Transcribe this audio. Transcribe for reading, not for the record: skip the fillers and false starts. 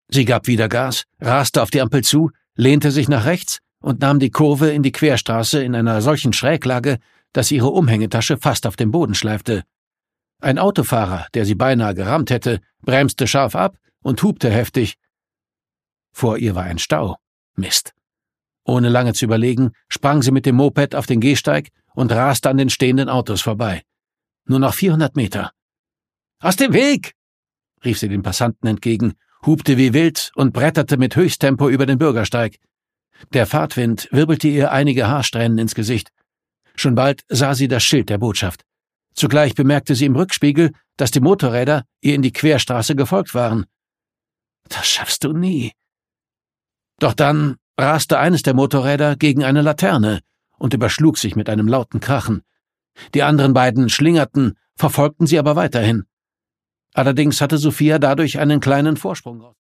Sie gab wieder Gas, raste auf die Ampel zu, lehnte sich nach rechts und nahm die Kurve in die Querstraße in einer solchen Schräglage, dass ihre Umhängetasche fast auf dem Boden schleifte. Ein Autofahrer, der sie beinahe gerammt hätte, bremste scharf ab und hupte heftig. Vor ihr war ein Stau. Mist. Ohne lange zu überlegen, sprang sie mit dem Moped auf den Gehsteig und raste an den stehenden Autos vorbei. Nur noch 400 Meter. »Aus dem Weg!« rief sie den Passanten entgegen, hupte wie wild und bretterte mit Höchsttempo über den Bürgersteig. Der Fahrtwind wirbelte ihr einige Haarsträhnen ins Gesicht. Schon bald sah sie das Schild der Botschaft. Zugleich bemerkte sie im Rückspiegel, dass die Motorräder ihr in die Querstraße gefolgt waren. »Das schaffst du nie.« Doch dann raste eines der Motorräder gegen eine Laterne und überschlug sich mit einem lauten Krachen. Die anderen beiden schlingerten, verfolgten sie aber weiterhin. Allerdings hatte Sophia dadurch einen kleinen Vorsprung.